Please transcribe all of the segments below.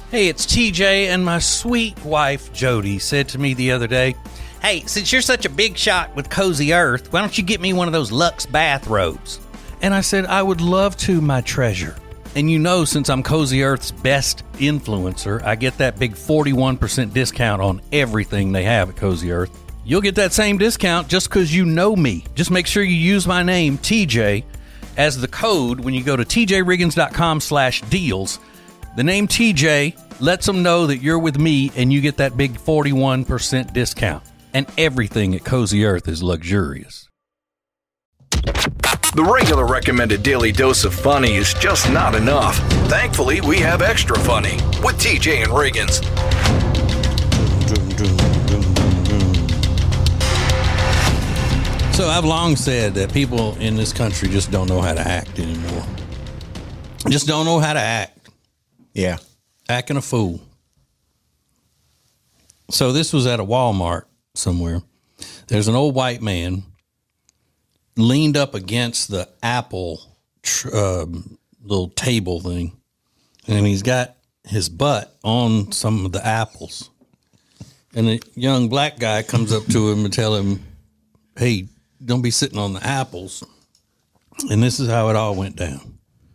Hey, it's TJ, and my sweet wife, Jody, said to me the other day, "Hey, since you're such a big shot with Cozy Earth, why don't you get me one of those Luxe bathrobes?" And I said, "I would love to, my treasure." And you know, since I'm Cozy Earth's best influencer, I get that big 41% discount on everything they have at Cozy Earth. You'll get that same discount just because you know me. Just make sure you use my name, TJ, as the code when you go to tjriggins.com/deals. The name TJ lets them know that you're with me, and you get that big 41% discount. And everything at Cozy Earth is luxurious. The regular recommended daily dose of funny is just not enough. Thankfully, we have extra funny with TJ and Riggins. So I've long said that people in this country just don't know how to act anymore. Just don't know how to act. Yeah. Acting a fool. So this was at a Walmart somewhere. There's an old white man leaned up against the Apple little table thing, and he's got his butt on some of the apples. And a young black guy comes up to him and tell him, "Hey, don't be sitting on the apples." And this is how it all went down.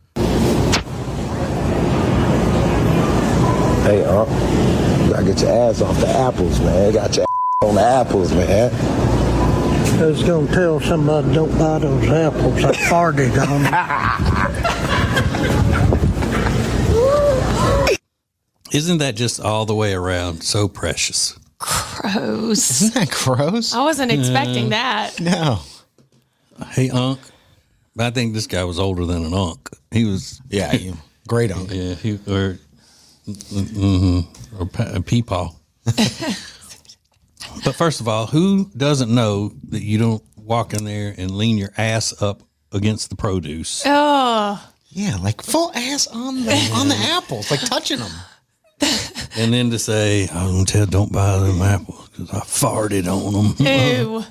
Hey, you gotta get your ass off the apples, man. You got your ass on the apples, man. I was gonna tell somebody don't buy those apples. I farted on them. Isn't that just all the way around so precious? Gross. Isn't that gross? I wasn't expecting that. No. Hey, Unc. I think this guy was older than an Unc. He was. Yeah, great Unc. Yeah, or Peepaw. But first of all, who doesn't know that you don't walk in there and lean your ass up against the produce? Oh. Yeah, like full ass on the apples, like touching them. And then to say, don't buy them apples because I farted on them. Ew.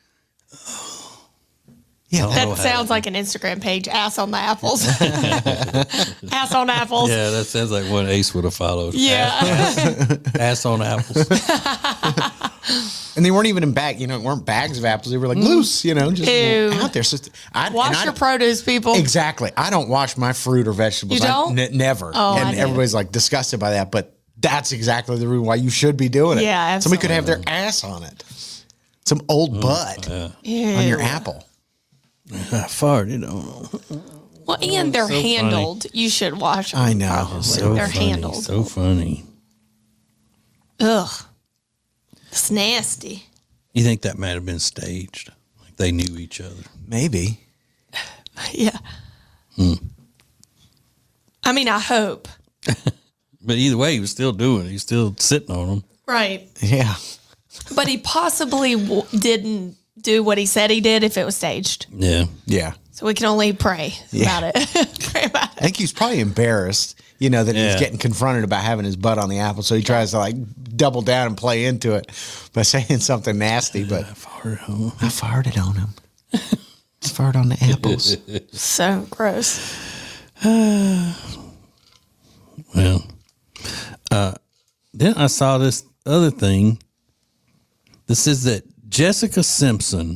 Yeah, that sounds like an Instagram page. Ass on the apples. Ass on apples. Yeah, that sounds like one Ace would have followed. Yeah. Ass on apples. And they weren't even in bag. It weren't bags of apples. They were like loose. Just out there. So wash your produce, people. Exactly. I don't wash my fruit or vegetables. You don't? Never. Oh, and everybody's like disgusted by that, but that's exactly the reason why you should be doing it. Yeah, absolutely. Somebody could have their ass on it. Some old butt on your apple. I farted on them. Well, and they're handled. Funny. You should wash them. I know. Probably. So they're funny, handled. So funny. Ugh. It's nasty. You think that might have been staged? Like they knew each other? Maybe. Yeah. I mean, I hope. But either way, he was still doing it. He's still sitting on them. Right. Yeah. But he possibly didn't do what he said he did if it was staged. Yeah. Yeah. So we can only pray about it. Pray about it. I think he's probably embarrassed, that he's getting confronted about having his butt on the apple. So he tries to double down and play into it by saying something nasty. But I farted on him. Just farted on the apples. So gross. Well, then I saw this other thing. This is that Jessica Simpson,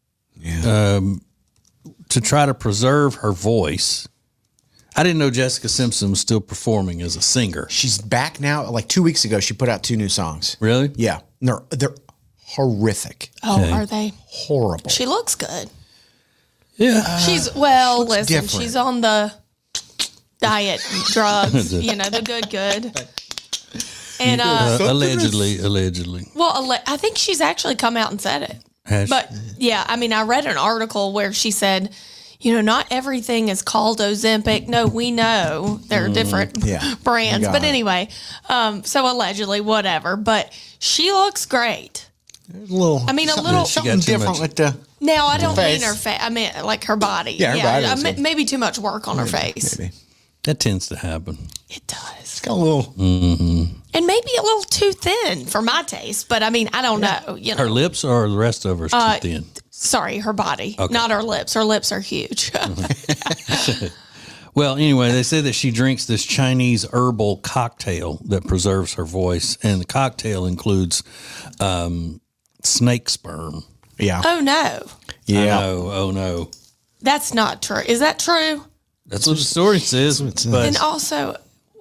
to try to preserve her voice. I didn't know Jessica Simpson was still performing as a singer. She's back now. Like 2 weeks ago, she put out 2 new songs. Really? Yeah. They're horrific. Oh, are they? Horrible. She looks good. Yeah. Listen, different. she's on the diet drugs, the good. And allegedly. Well, I think she's actually come out and said it. But yeah, I mean, I read an article where she said, not everything is called Ozempic. No, we know there are different brands. But anyway, so allegedly, whatever. But she looks great. There's a little. Something different with the. Now, I don't mean her face. I mean, like her body. Yeah, her body. Maybe too much work on her face. Maybe. That tends to happen. It does. It's got a little. And maybe a little too thin for my taste. But I mean, I don't know. Her lips or the rest of her is too thin? Sorry, her body, Okay. not her lips. Her lips are huge. Well, anyway, they say that she drinks this Chinese herbal cocktail that preserves her voice, and the cocktail includes snake sperm. Yeah. Oh no, Yeah. Oh no. that's not true. Is that true? That's what the story says. But And also,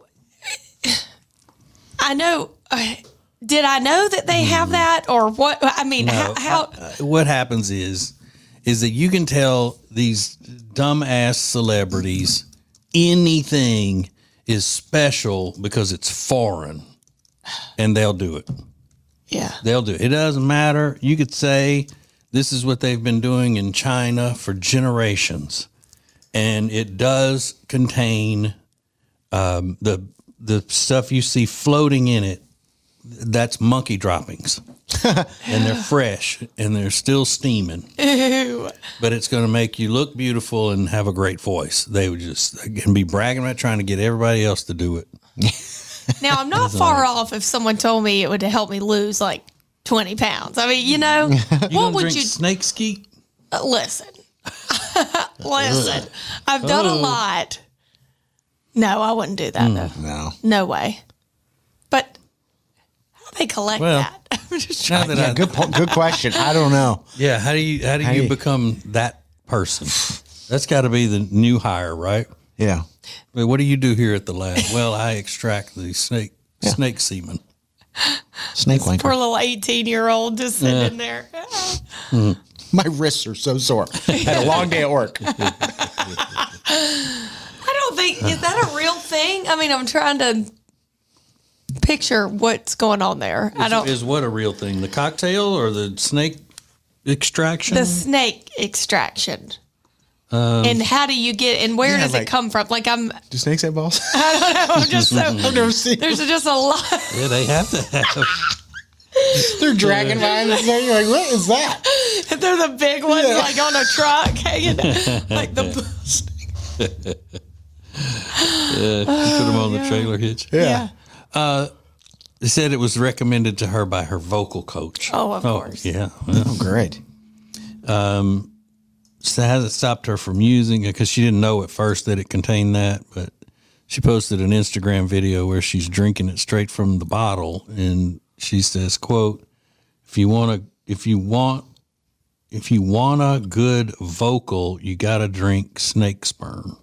I know. Did I know that they have that, or what? I mean, how? what happens is that you can tell these dumbass celebrities anything is special because it's foreign, and they'll do it. Yeah. They'll do it. It doesn't matter. You could say this is what they've been doing in China for generations, and it does contain the stuff you see floating in it. That's monkey droppings, and they're fresh and they're still steaming. Ew. But it's going to make you look beautiful and have a great voice. They can be bragging about trying to get everybody else to do it. Now, I'm not far off if someone told me it would help me lose like 20 pounds. I mean, what would you snake skeet? Listen. Listen. I've done a lot. No, I wouldn't do that though. No. No way. But how do they collect that? I'm just trying. Yeah, good question. I don't know. Yeah, how do you become that person? That's got to be the new hire, right? Yeah. Well, what do you do here at the lab? Well, I extract the snake semen. Snake wanker. Poor little 18-year-old just sitting there. My wrists are so sore. Had a long day at work. I don't think, is that a real thing? I mean, I'm trying to picture what's going on there. Is what a real thing? The cocktail or the snake extraction? The snake extraction. And how do you get, and where does it come from? Like Do snakes have balls? I don't know. I'm just so, I've never seen. there's just a lot. Yeah, they have to have. They're dragging by the thing. You're like, what is that? They're the big ones, like on a truck, hanging, like the. You put them on the trailer hitch. Yeah. They said it was recommended to her by her vocal coach. Oh, of course. Yeah. Well, Oh, great. so it hasn't stopped her from using it because she didn't know at first that it contained that, but she posted an Instagram video where she's drinking it straight from the bottle, and she says, "quote If you want a good vocal, you got to drink snake sperm."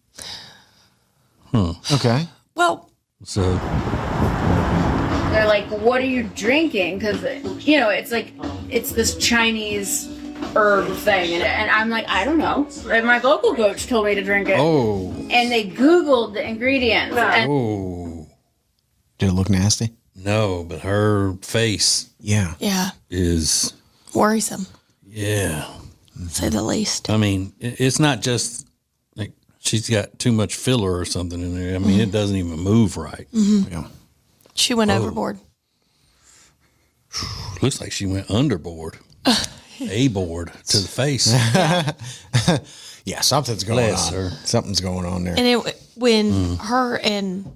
Okay. Well, So They're like, what are you drinking? Because, it's like, it's this Chinese herb thing. And I'm like, I don't know. And my vocal coach told me to drink it. oh And they Googled the ingredients. And Did it look nasty? no, but her face Yeah. yeah, is worrisome, yeah. to say the least. I mean, it's not just like she's got too much filler or something in there. I mean, it doesn't even move right. Yeah. She went overboard. Looks like she went underboard, A-board to the face. Yeah, something's going Bless on. her. Something's going on there. And when her and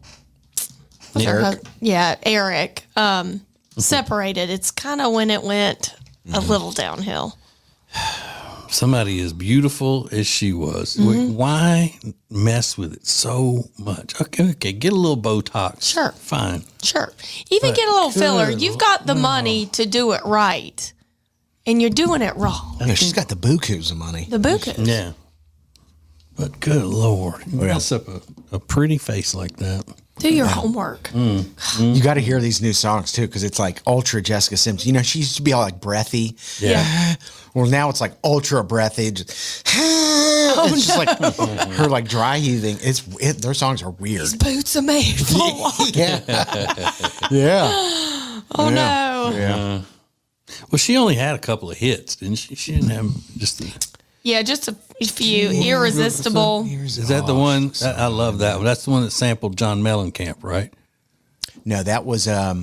Eric separated, it's kind of when it went a little downhill. Somebody as beautiful as she was. Why mess with it so much? Okay, get a little Botox. Sure. Fine. Sure. Even get a little filler. You've got the money to do it right, and you're doing it wrong. Yeah, she's got the bukus of money. The bukus. Yeah. But good Lord. You mess up a pretty face like that. Do your homework. You got to hear these new songs too, because it's like ultra Jessica Simpson. She used to be all like breathy. Yeah. Well, now it's like ultra breathy. Just, it's just like her like dry heaving. Their songs are weird. Boots are made for walking. Yeah. Yeah. Oh no. Yeah. Well, she only had a couple of hits, didn't she? She didn't have just the... Yeah, just a few. Irresistible. Is that the one? I love that one. That's the one that sampled John Mellencamp, right? No, that was what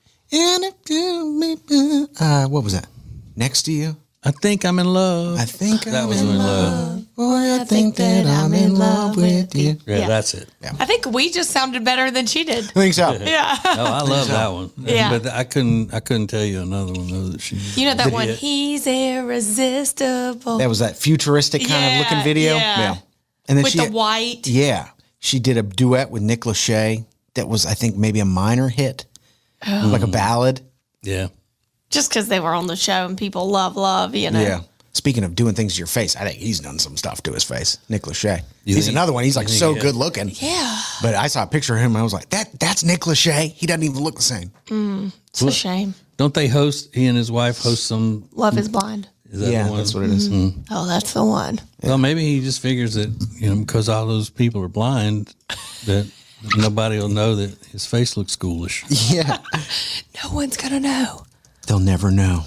was that? Next to You? I think I'm in love. I think that was in love. Boy, I think that I'm in love with you. Yeah, that's it. I think we just sounded better than she did. I think so. Yeah. Oh, I love that one. Yeah. But I couldn't tell you another one though that she. You know that one? He's irresistible. That was that futuristic kind of looking video. Yeah. And then with the white. Yeah. She did a duet with Nick Lachey that was, I think, maybe a minor hit, like a ballad. Yeah. Just because they were on the show and people love, you know. Yeah. Speaking of doing things to your face, I think he's done some stuff to his face. Nick Lachey. He's another one. He's like so good looking. Yeah. But I saw a picture of him and I was like, that's Nick Lachey. He doesn't even look the same. It's a shame. Don't they host, he and his wife host some? Love is Blind. Is that the one? That's what it is. Oh, that's the one. Well, maybe he just figures that, because all those people are blind, that nobody will know that his face looks ghoulish. Yeah. No one's going to know. They'll never know.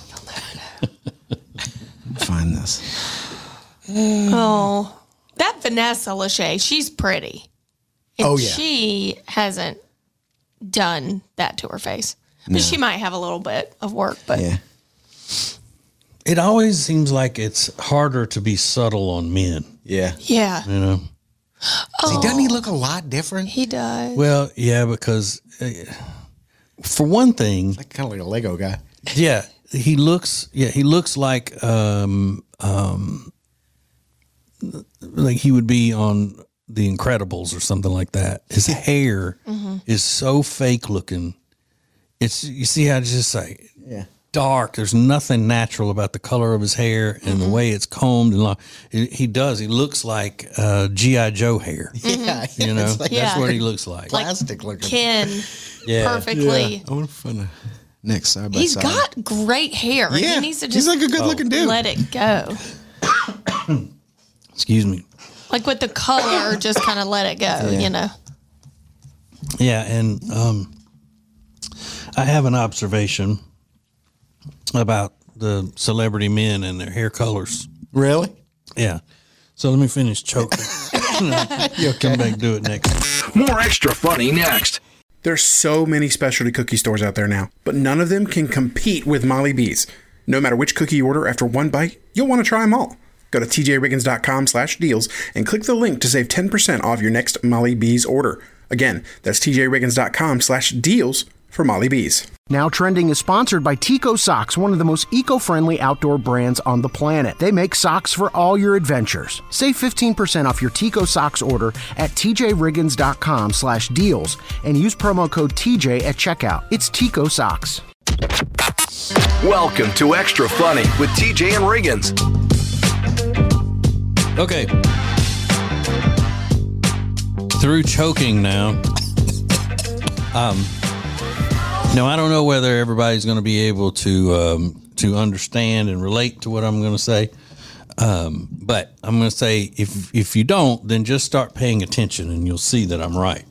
Find this. Oh, that Vanessa Lachey, she's pretty. And she hasn't done that to her face. But she might have a little bit of work, but Yeah. It always seems like it's harder to be subtle on men, Yeah. yeah, Doesn't he look a lot different? he does. Well, yeah, because for one thing, Like kind of like a Lego guy. yeah, he looks like he would be on The Incredibles or something like that. His hair is so fake looking. You see how it's just like dark. There's nothing natural about the color of his hair and the way it's combed and long. He looks like G.I. Joe hair. Yeah. It's like, that's Yeah. what he looks like. Plastic looking. Ken perfectly. I want to find a next side by He's side. got great hair. Yeah. He needs to He's just like a good looking dude. let it go. Excuse me. Like with the color, just kind of let it go, you know. Yeah, and I have an observation about the celebrity men and their hair colors. Really? Yeah. So let me finish choking. You'll come back and do it next. More Extra Funny next. There's so many specialty cookie stores out there now, but none of them can compete with Molly B's. No matter which cookie you order, after one bite, you'll want to try them all. Go to tjriggins.com/deals and click the link to save 10% off your next Molly B's order. Again, that's tjriggins.com/deals for Molly B's. Now Trending is sponsored by Tico Socks, one of the most eco-friendly outdoor brands on the planet. They make socks for all your adventures. Save 15% off your Tico Socks order at tjriggins.com/deals and use promo code TJ at checkout. It's Tico Socks. Welcome to Extra Funny with TJ and Riggins. Okay. Through choking now. Now, I don't know whether everybody's going to be able to understand and relate to what I'm going to say. But I'm going to say, if you don't, then just start paying attention and you'll see that I'm right.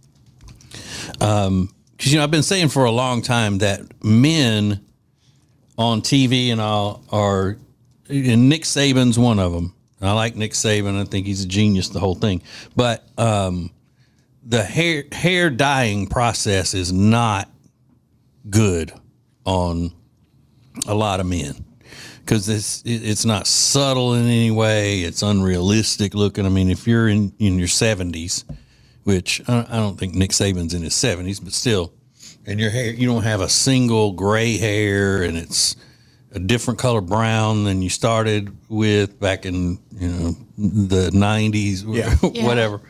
Because, I've been saying for a long time that men on TV and all and Nick Saban's one of them. I like Nick Saban. I think he's a genius, the whole thing. But the hair dyeing process is not good on a lot of men because it's not subtle in any way. It's unrealistic looking. I mean, if you're in your 70s, which I don't think Nick Saban's in his 70s, but still, and your hair, you don't have a single gray hair and it's a different color brown than you started with back in, the 90s, whatever.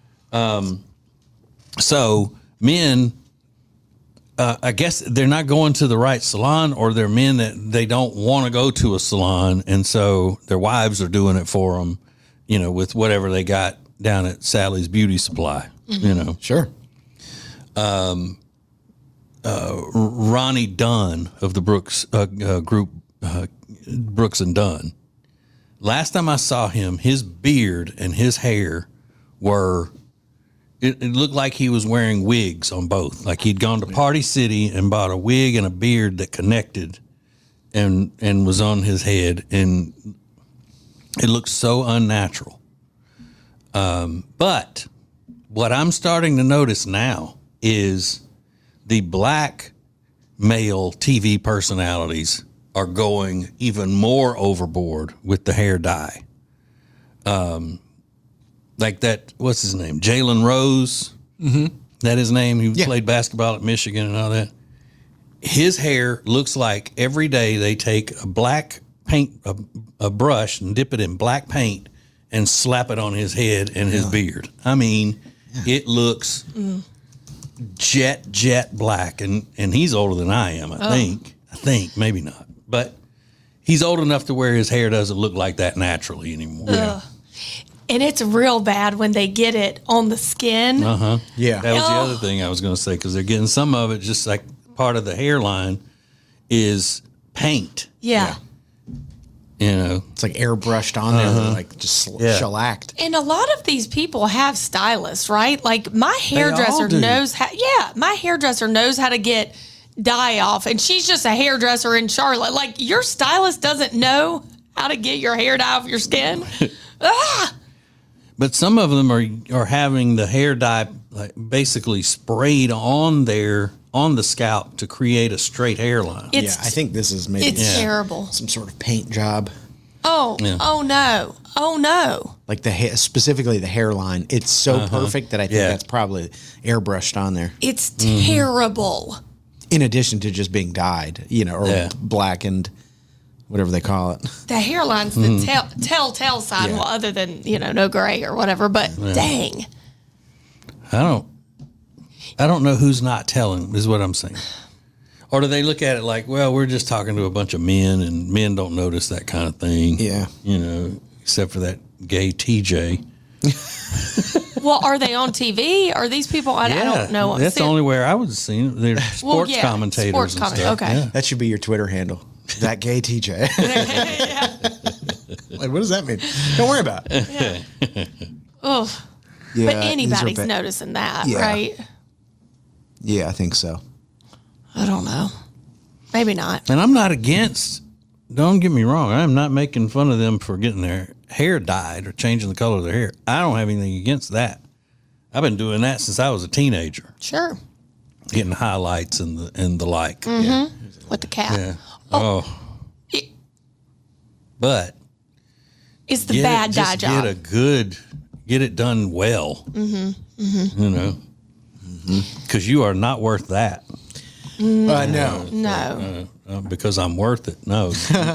So men, I guess they're not going to the right salon, or they're men that they don't want to go to a salon. And so their wives are doing it for them, with whatever they got down at Sally's Beauty Supply, Sure. Ronnie Dunn of the Brooks group, Brooks and Dunn. Last time I saw him, his beard and his hair were, it looked like he was wearing wigs on both. Like he'd gone to Party City and bought a wig and a beard that connected and was on his head. And it looked so unnatural. But what I'm starting to notice now is the black male TV personalities are going even more overboard with the hair dye. Like that, what's his name? Jalen Rose. Mm-hmm. That his name? He played basketball at Michigan and all that. His hair looks like every day they take a black paint, a brush and dip it in black paint and slap it on his head and his beard. I mean, it looks jet black, and he's older than I am. I think maybe not, but he's old enough to where his hair doesn't look like that naturally anymore. Yeah. And it's real bad when they get it on the skin. Yeah. That was the other thing I was going to say, because they're getting some of it, just like part of the hairline is paint. Yeah. You know, it's like airbrushed on there, like just shellacked. And a lot of these people have stylists, right? Like my hairdresser knows how. Yeah, my hairdresser knows how to get dye off, and she's just a hairdresser in Charlotte. Like your stylist doesn't know how to get your hair dye off your skin. But some of them are having the hair dye like basically sprayed on the scalp to create a straight hairline. I think this is maybe terrible. Some sort of paint job. Oh no! Like specifically the hairline, it's so perfect that I think that's probably airbrushed on there. It's terrible. In addition to just being dyed, or blackened. Whatever they call it. The hairline's the telltale sign, well, other than, no gray or whatever, but dang. I don't know who's not telling, is what I'm saying. Or do they look at it like, well, we're just talking to a bunch of men, and men don't notice that kind of thing. Yeah. Except for that gay TJ. Well, are they on TV? Are these people? I don't know. That's the only way I would have seen it. They're sports commentators and stuff. Okay. Yeah. That should be your Twitter handle. That gay TJ. Like, what does that mean? Don't worry about it. Oh. Yeah, but anybody's noticing that, right? Yeah, I think so. I don't know. Maybe not. And I'm not against, don't get me wrong, I'm not making fun of them for getting their hair dyed or changing the color of their hair. I don't have anything against that. I've been doing that since I was a teenager. Sure. Getting highlights and the like. Mm-hmm. With the cap. Yeah. But it's the bad dye job. Get it done well. Because you are not worth that. No. Because I'm worth it. No.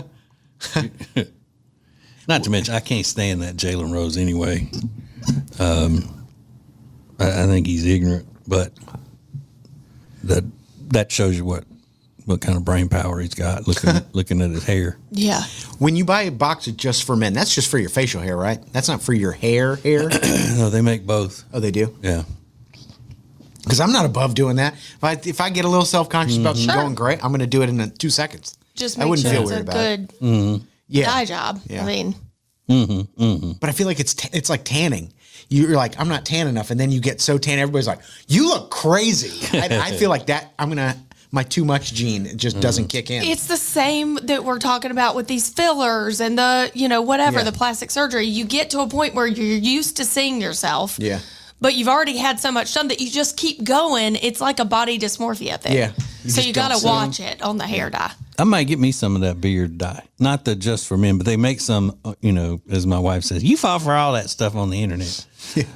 Not to mention, I can't stand that Jalen Rose anyway. I think he's ignorant, but that shows you what kind of brain power he's got looking at his hair. Yeah. When you buy a box of Just for Men, that's just for your facial hair, right? That's not for your hair? No, they make both. Oh, they do? Yeah. Because I'm not above doing that. If I get a little self-conscious about going gray, I'm going to do it in 2 seconds. Just make sure it's a good dye job. Yeah. I mean. But I feel like it's like tanning. You're like, I'm not tan enough, and then you get so tan, everybody's like, you look crazy. I feel like that my too much gene just doesn't kick in. It's the same that we're talking about with these fillers and the, the plastic surgery. You get to a point where you're used to seeing yourself. Yeah. But you've already had so much done that you just keep going. It's like a body dysmorphia thing. Yeah. So you got to watch it on the hair dye. I might get me some of that beard dye. Not the Just for Men, but they make some, as my wife says, you fall for all that stuff on the internet.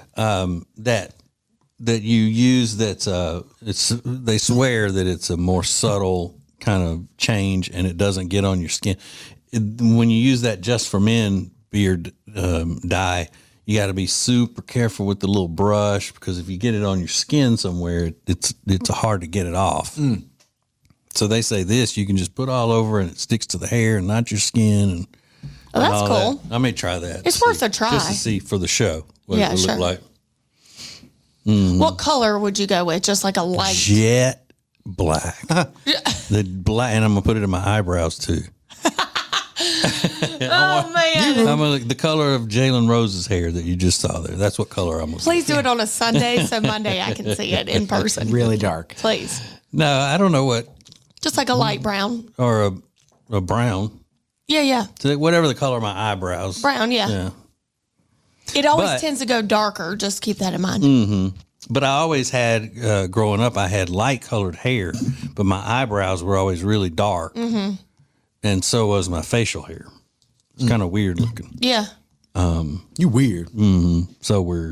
That you use they swear that it's a more subtle kind of change and it doesn't get on your skin. When you use that Just for Men beard dye, you got to be super careful with the little brush, because if you get it on your skin somewhere, it's hard to get it off. So they say this, you can just put all over and it sticks to the hair and not your skin. And that's cool. That. I may try that. It's worth a try. Just to see for the show what it would look like. What color would you go with? Just like a light jet black. The black, and I'm gonna put it in my eyebrows too. Oh man! The color of Jalen Rose's hair that you just saw there. That's what color I'm gonna. Please do it on a Sunday, so Monday I can see it in person. Really dark. Please. No, I don't know what. Just like a light brown or a brown. Yeah. So whatever the color of my eyebrows. Brown, yeah. It always tends to go darker. Just keep that in mind. But I always had, growing up, I had light colored hair, but my eyebrows were always really dark. And so was my facial hair. It's kind of weird looking. Yeah. You weird. So weird.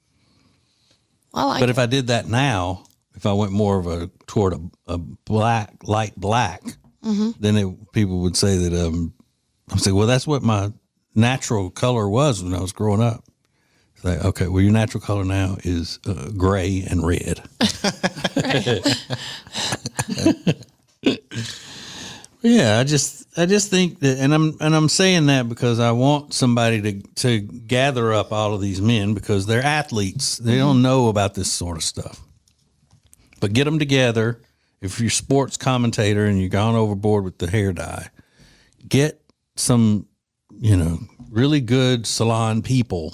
I like But it. if I did that now, if I went more toward a light black, then people would say that, I'm saying, well, that's what my natural color was when I was growing up. It's like, okay, well, your natural color now is gray and red. Yeah, I just think that, and I'm saying that because I want somebody to gather up all of these men because they're athletes. They don't know about this sort of stuff. But get them together. If you're a sports commentator and you've gone overboard with the hair dye, get some, really good salon people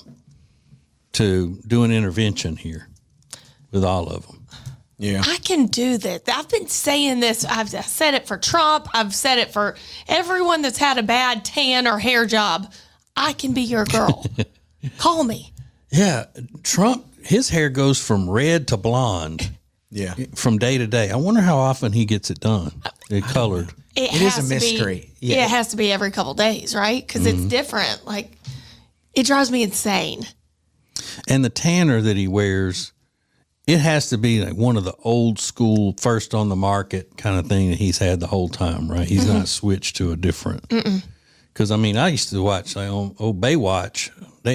to do an intervention here with all of them. Yeah. I can do this. I've been saying this. I've said it for Trump. I've said it for everyone that's had a bad tan or hair job. I can be your girl. Call me. Yeah. Trump, his hair goes from red to blonde. Yeah. From day to day. I wonder how often he gets it done. It colored. It is a mystery. It has to be every couple days, right? Because it's different. Like, it drives me insane. And the tanner that he wears, it has to be like one of the old school, first on the market kind of thing that he's had the whole time, right? He's not switched to a different. Because, I used to watch on Baywatch.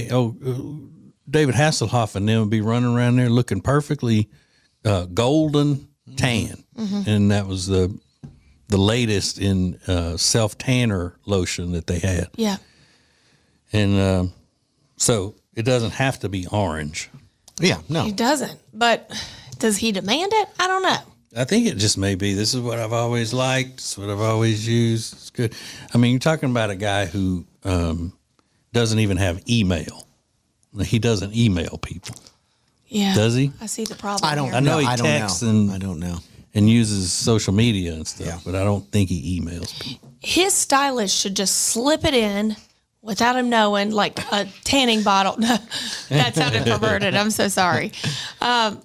David Hasselhoff and them would be running around there looking perfectly golden tan. And that was the latest in self-tanner lotion that they had. Yeah. And so it doesn't have to be orange. Yeah, no. He doesn't. But does he demand it? I don't know. I think it just may be. This is what I've always liked. It's what I've always used. It's good. You're talking about a guy who doesn't even have email. He doesn't email people. Yeah. Does he? I see the problem. I don't I know know. he texts and I don't know. And uses social media and stuff, but I don't think he emails people. His stylist should just slip it in without him knowing, like a tanning bottle. No, that sounded perverted. I'm so sorry. And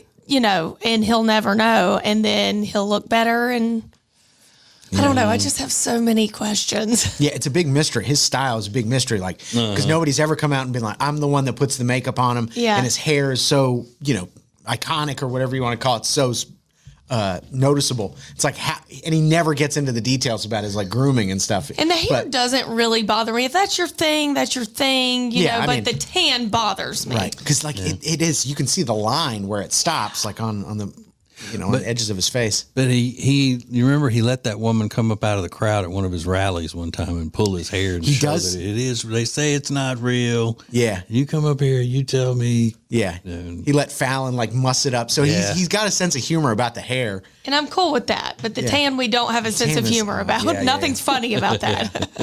he'll never know, and then he'll look better. And I don't know. I just have so many questions. Yeah, it's a big mystery. His style is a big mystery, because nobody's ever come out and been like, I'm the one that puts the makeup on him. Yeah. And his hair is so, iconic or whatever you want to call it, so noticeable. It's like, and he never gets into the details about his grooming and stuff. And the hair doesn't really bother me. If that's your thing, that's your thing. But the tan bothers me. Right, because it is. You can see the line where it stops, on the on the edges of his face. But you remember he let that woman come up out of the crowd at one of his rallies one time and pull his hair and show that it is. They say it's not real. Yeah, you come up here, you tell me. Yeah, he let Fallon muss it up. So he's got a sense of humor about the hair, and I'm cool with that. But the tan, we don't have a sense of humor about. Nothing's funny about that.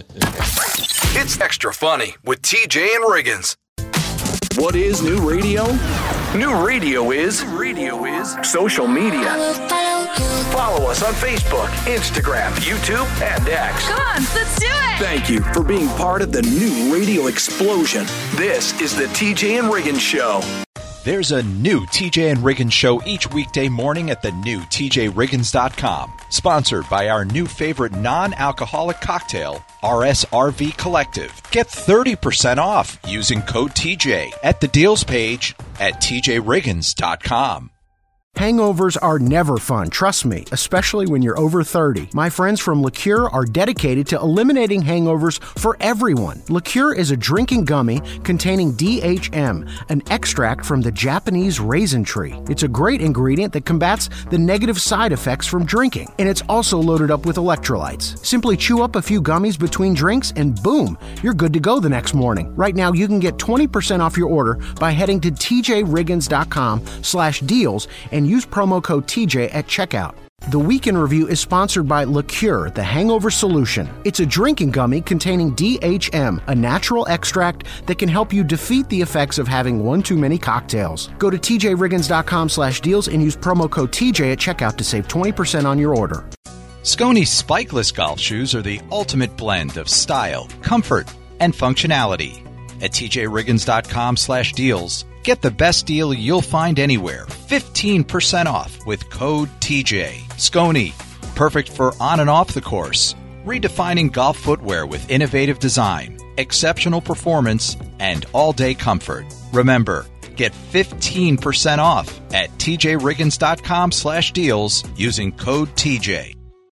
It's Extra Funny with TJ and Riggins. What is new radio? New radio is social media. Follow us on Facebook, Instagram, YouTube, and X. Come on, let's do it. Thank you for being part of the new radio explosion. This is the TJ and Riggins Show. There's a new TJ and Riggins show each weekday morning at the new TJRiggins.com. Sponsored by our new favorite non-alcoholic cocktail, RSRV Collective. Get 30% off using code TJ at the deals page at TJRiggins.com. Hangovers are never fun, trust me, especially when you're over 30. My friends from Liqueur are dedicated to eliminating hangovers for everyone. Liqueur is a drinking gummy containing DHM, an extract from the Japanese raisin tree. It's a great ingredient that combats the negative side effects from drinking, and it's also loaded up with electrolytes. Simply chew up a few gummies between drinks and boom, you're good to go the next morning. Right now, you can get 20% off your order by heading to tjriggins.com/deals and use promo code TJ at checkout. The Week in Review is sponsored by Liqueur, the hangover solution. It's a drinking gummy containing DHM, a natural extract that can help you defeat the effects of having one too many cocktails. Go to tjriggins.com/deals and use promo code TJ at checkout to save 20% on your order. Skone spikeless golf shoes are the ultimate blend of style, comfort, and functionality. At tjriggins.com/deals, get the best deal you'll find anywhere. 15% off with code TJ. Skone, perfect for on and off the course. Redefining golf footwear with innovative design, exceptional performance, and all-day comfort. Remember, get 15% off at tjriggins.com/deals using code TJ.